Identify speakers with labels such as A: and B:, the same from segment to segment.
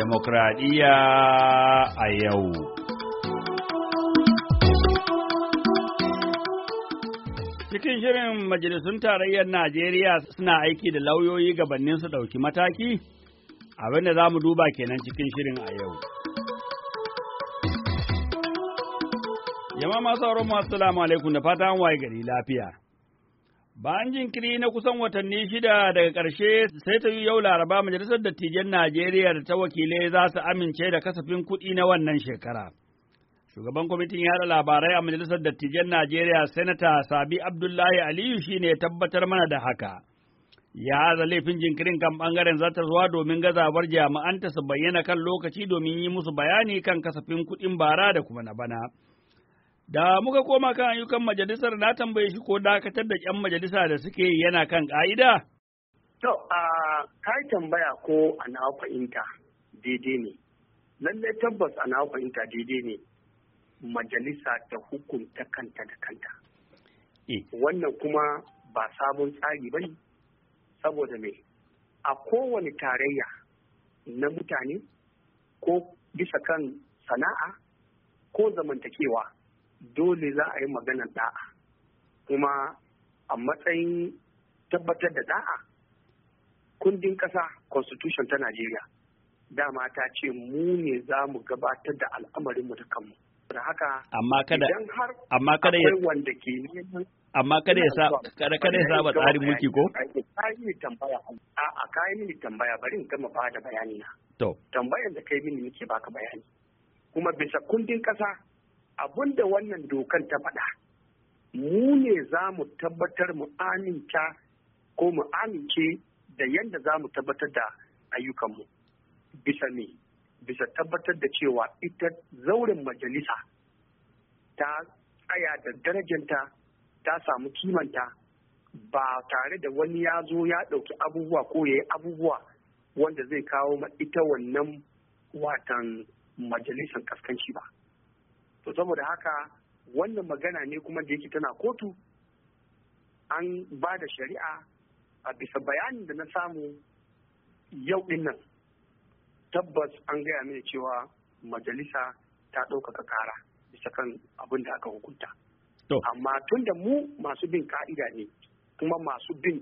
A: Demokradiyya a yau. Cikin shirin majalisun tarayyar Najeriya suna aiki da lauyoyi gabanin su ɗauki mataki, abinda za mu duba kenan cikin shirin a yau. Jama'a masu sauran masu salamu alaikum da fatan waye gari lafiya. Bayan jinkiri na kusan watanni 6 daga ƙarshe sai ta yi yau Laraba Majalisar Dattijan Najeriya da ta wakilai za su amince da kasafin kuɗi na wannan shekara. Shugaban kwamitin yaɗa labarai a Majalisar Dattijan Najeriya, Sanata Sabi Abdullahi Aliyu shi ne tabbatar mana da haka. Ya aza laifin jinkirin kan ɓangaren zartarwa domin gazawar jami'anta su bayyana kan lokaci domin yi musu bayani kan kasafin kuɗin bara da kuma na bana. Da muka koma kan ayyukan majalisar na tambaye shi ko dakatar da ƴan majalisa da suke yana kan ƙa'ida?
B: To, ka yi tambaya ko a na fahimta daidai ne. Lallai tabbas a na fahimta daidai ne majalisa ta hukunta kanta da kanta. Wannan kuma ba sabon tsari ba ne, saboda me? A kowane tarayya na mutane ko bisa kan sana'a ko zamantakewa. Dole za a yi maganar da'a, kuma a matsayin tabbatar da da'a kundin ƙasa constitution ta Najeriya dama ta ce mu ne za mu gabatar da al'amarinmu da kanmu. Da haka idan har akwai wanda ke neman
A: kada ya saba tsarin mulki ko?
B: Kayi mini tambaya bari in gama ba da bayani na. Tambayar da kai mini nake baka bayani. Kuma bisa kundin ƙasa abinda wannan dokan ta faɗa mu ne za mu tabbatar mu aminta ko mu amince da yadda za mu tabbatar da ayyukanmu bisa tabbatar da cewa ita zauren majalisa ta tsaya da darajanta ta samu kimanta ba tare da wani ya zo ya ɗauki abubuwa ko ya yi abubuwa wanda zai kawo ma ita wannan watan majalisar kaskanci ba. To saboda haka wannan magana ne kuma da yake tana kotu an ba da shari'a a bisa bayanin da na samu yau din nan tabbas an gaya mini cewa majalisa ta ɗaukaka ƙara bisa kan abin da aka hukunta. Amma tun da mu masu bin ka'ida ne kuma masu bin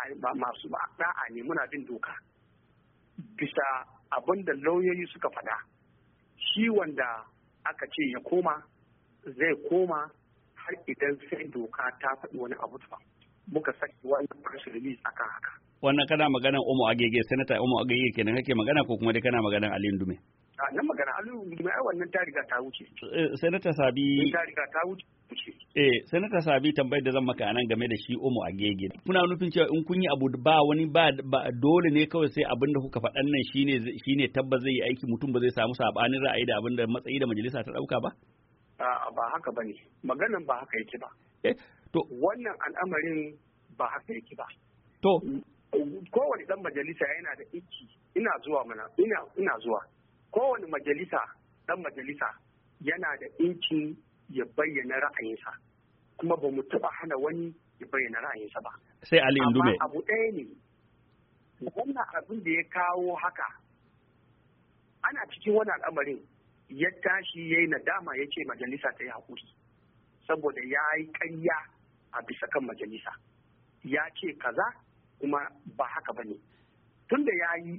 B: da'a ne muna bin doka bisa abin da lauyoyi suka faɗa shi wanda aka ce ya koma zai koma har idan sai doka ta faɗi wani abu ba muka saki wannan press release akan haka.
A: Wannan kana maganan Omo Agege, Senator Omo Agege kenan kake magana ko kuma dai kana maganan Ali Ndume?
B: Nan magana Ali Ndume ai wannan ta riga ta wuce.
A: Senator Sabi
B: ta riga ta wuce.
A: Senator Sabi tambayar da zan maka anan game da shi Omo Agege. Kuna nufin cewa in kun yi abu ba wani ba dole ne kawai sai abin da kuka faɗan nan shine tabbas zai yi aiki mutum ba zai samu sabanin ra'ayi da abin da matsayi da majalisa ta dauka ba?
B: Ba haka bane. Maganan ba haka yake ba.
A: To
B: wannan al'amarin ba haka yake ba.
A: To
B: kowane dan majalisa yana da inci ina zuwa kowane dan majalisa yana da incin ya bayyana ra'ayinsa kuma ba mu taɓa hana wani ya bayyana ra'ayinsa ba.
A: Sai Ali Ndume.
B: Amma abu ɗaya ne wannan abin da ya kawo haka ana cikin wani al'amarin ya tashi ya yi nadama ya ce majalisa ta yi haƙuri saboda ya yi ƙarya a bisa kan majalisa ya ce kaza kuma ba haka ba ne tun da ya yi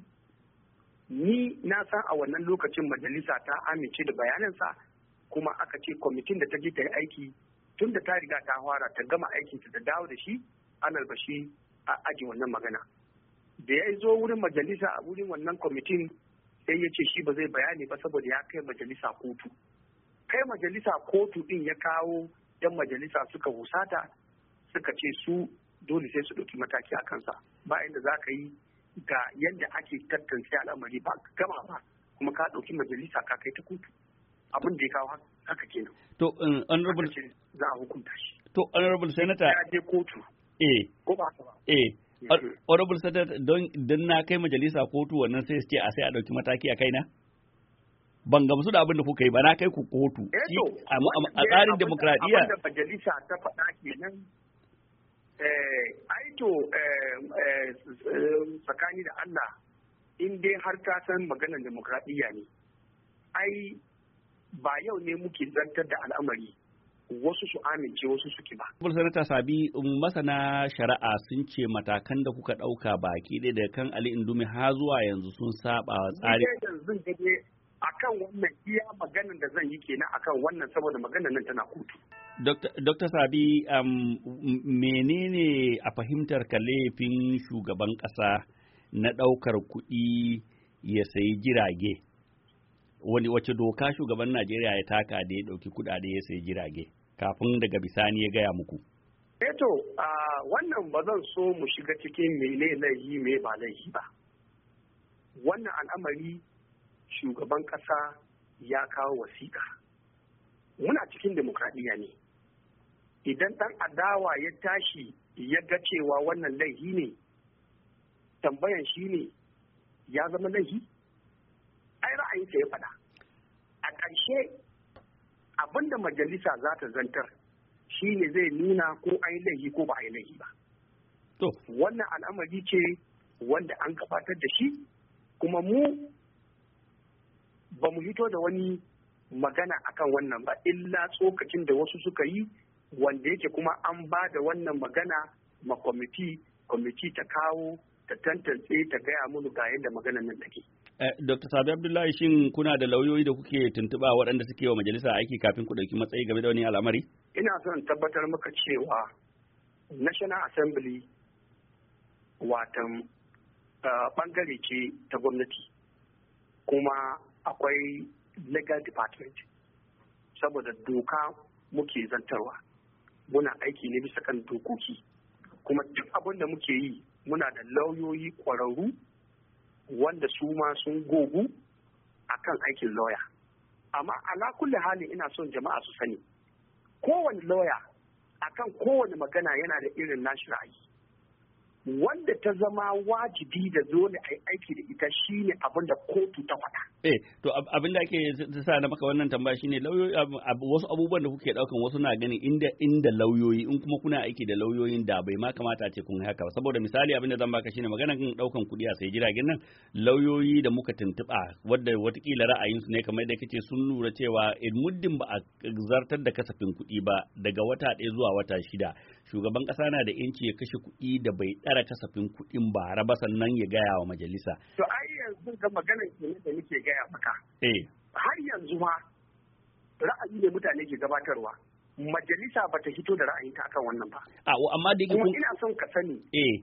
B: ni na san a wannan lokacin majalisa ta amince da bayanansa kuma aka ce kwamitin da ta je ta yi aiki tun da ta riga ta fara ta gama aikinta da dawo da shi an albashi a aji wannan magana da ya zo wurin majalisa a wurin wannan kwamitin sai ya ce shi ba zai bayani ba saboda ya kai majalisa kotu kai majalisa kotu din ya kawo yan majalisa suka husata suka ce su dole sai su ɗauki mataki a kansa ba inda za ka yi ga yadda ake tantance al'amari ba gama ba kuma ka ɗauki majalisa ka kai ta kotu abin da ya kawo haka kenan.
A: To honorable
B: za a hukunta shi.
A: To honorable senator
B: ya je kotu. Ko ba haka ba.
A: Honorable senator don na kai majalisa kotu wannan sai su ce a sai a ɗauki mataki a kaina? Ban gamsu da abin da kuka yi ba na kai ku kotu. A tsarin demokradiyya.
B: Abin da majalisa ta faɗa kenan tsakani da Allah in dai har ka san maganar demokradiyya ne, ai ba yau ne muke zartar da al'amari wasu su amince wasu suke ba.
A: Sanata Sabi, masana shari'a sun ce matakan da kuka ɗauka baki ɗaya daga kan Ali Indume har zuwa yanzu sun saba tsari.
B: Yanzu gaje akan wannan iya maganar da zan yi kenan akan wannan saboda maganar nan tana kotu.
A: Dr. Sabi, menene a fahimtar ka laifin shugaban ƙasa na ɗaukar kuɗi ya sayi jirage? Wace doka shugaban Najeriya ya taka da ya ɗauki kuɗaɗe ya sayi jirage kafin daga bisani ya gaya muku?
B: Eto, wannan ba zan so mu shiga cikin mene laifi me ba laifi ba. Wannan al'amari shugaban ƙasa ya kawo wasiƙa. Muna cikin demokradiyya ne. Idan ɗan adawa ya tashi ya ga cewa wannan laifi ne, tambayan shi ne ya zama laifi? Ai ra'ayinsa ya faɗa. A ƙarshe abinda majalisa za ta zantar shi ne zai nuna ko an yi laifi ko ba a yi laifi ba. To, wannan al'amari ce wanda an gabatar da shi, kuma mu ba mu hito da wani magana akan wannan ba, illa tsokacin da wasu suka yi wanda yake kuma an ba da wannan magana ma kwamiti ta kawo ta tantance ta gaya munu ga yadda maganar nan take.
A: Dr. Sabi Abdullahi, shin kuna da lauyoyi da kuke tuntuɓa waɗanda suke wa majalisa aiki kafin ku ɗauki matsayi game da wani al'amari?
B: Ina son tabbatar maka cewa National Assembly watan ɓangare ce ta gwamnati, kuma akwai legal department, saboda doka muke zantarwa. Muna aiki ne bisa kan dokoki, kuma duk abin da muke yi muna da lauyoyi ƙwararru wanda su ma sun gogu akan aikin lauya. Amma ala kulli hali ina son jama'a su sani, kowane lauya akan kowane magana yana da irin nashi ra'ayi. Wanda ta zama wajibi da dole a yi aiki da ita shine abin da kotu ta faɗa.
A: To abin da ake sa na maka wannan tambaya shine lauyoyi, wasu abubuwan da kuke ɗaukan wasu na ganin inda lauyoyi, in kuma kuna aiki da lauyoyin da bai ma kamata a ce kun haka ba. Saboda misali abin da zan baka shine magana kan ɗaukan kuɗi a sai jiragen nan, lauyoyi da muka tuntuɓa wadda watakila ra'ayinsu ne kamar da kace sun lura cewa muddin ba a zartar da kasafin kuɗi ba daga wata 1 zuwa wata 6, shugaban ƙasa na da yanci ya kashe kuɗi da bai ɗara kasafin kuɗin bara ba sannan ya gaya wa majalisa.
B: To ai yanzu ga maganar kenan da nake gaya maka. Har yanzu ma ra'ayi ne mutane ke gabatarwa. Majalisa ba ta hito da ra'ayinta akan wannan ba.
A: Amma da
B: kuma ina son ka sani.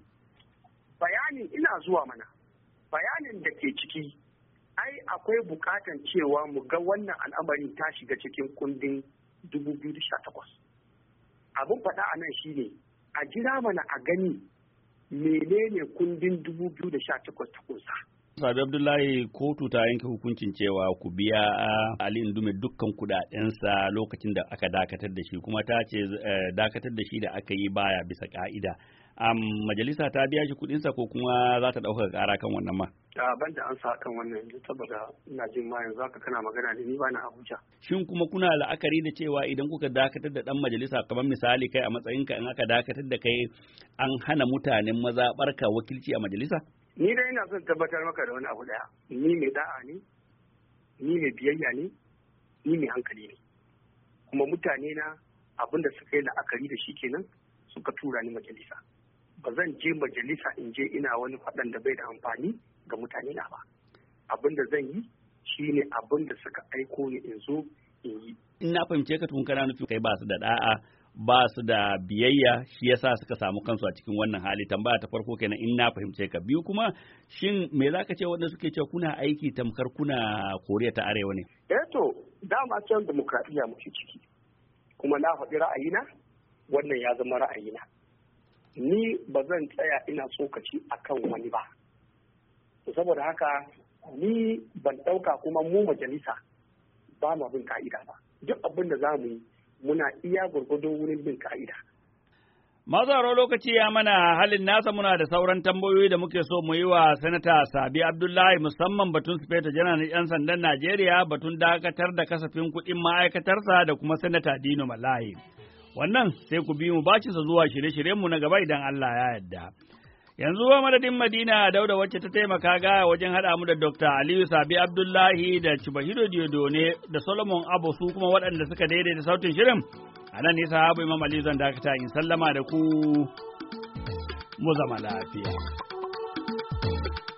B: Bayanin ina zuwa mana. Bayanin da ke ciki ai akwai bukatan cewa mu ga wannan al'amarin ta shiga cikin kundin 2018. Abin faɗa a nan shine a jira mana a gani menene kundin 2018 ta kunsa.
A: Sabi Abdullahi, kotu ta yanke hukuncin cewa ku biya Ali Indume dukkan kudadensa lokacin da aka dakatar da shi, kuma ta ce dakatar da shi da aka yi baya bisa ka'ida. Majalisa ta biya shi kudinsa ko kuma za ta ɗaukaka ƙara kan wannan ma?
B: Ban da an sa kan wannan yanzu saboda ina jin ma yanzu haka kana magana da ni ba na Abuja.
A: Shin kuma kuna la'akari da cewa idan kuka dakatar da ɗan majalisa, kamar misali kai a matsayinka in aka dakatar da kai an hana mutanen mazaɓarka wakilci a majalisa?
B: Ni dai ina son tabbatar maka da wani abu daya. Ni mai da'a ne, ni mai biyayya ne, ni mai hankali ne. Kuma mutane na abin da suka yi la'akari da shi kenan suka tura ni majalisa. Ba zan je majalisa in je ina wani faɗan da bai da amfani ga mutane na ba. Abin da zan yi shi ne abin da suka aiko ni in zo in yi.
A: In na fahimce ka tun kana nufin kai ba su da da'a, ba su da biyayya, shi yasa suka samu kansu a cikin wannan hali. Tambaya ta farko kenan in na fahimce ka. Biyu kuma, shin me zaka ce wanda suke cewa kuna aiki tamkar kuna Koriya ta Arewa ne?
B: To dama can demokradiyya muke ciki, kuma na faɗi ra'ayina, wannan ya zama ra'ayina. Ni ba zan tsaya ina tsokaci akan wani ba, saboda haka ni ban ɗauka kuma mu majalisa ba mu bin ka'ida ba. Duk abin da za mu yi muna iya gurgudun wurin bin ka'ida.
A: Mazaro lokaci ya mana halin nasa, muna da sauran tambayoyi da muke so mu yi wa Sanata Sabi Abdullahi, musamman batun Sufeto Janar 'yan sandan Najeriya, batun dakatar da kasafin kuɗin ma'aikatarsa da kuma Sanata Dino Malayi. Wannan sai ku bi mu bacinsa zuwa shirye-shiryenmu na gaba idan Allah ya yarda. Yanzu wa madadin Madina Dauda wacce ta taimaka ga wajen haɗa mu da Dr. Aliyu Sabi Abdullahi da Chubahiro Diodone da Solomon Abu su kuma waɗanda suka daidaita sautin shirin. A nan ne sahabu Imam Ali zan dakata in sallama da ku mu zama lafiya.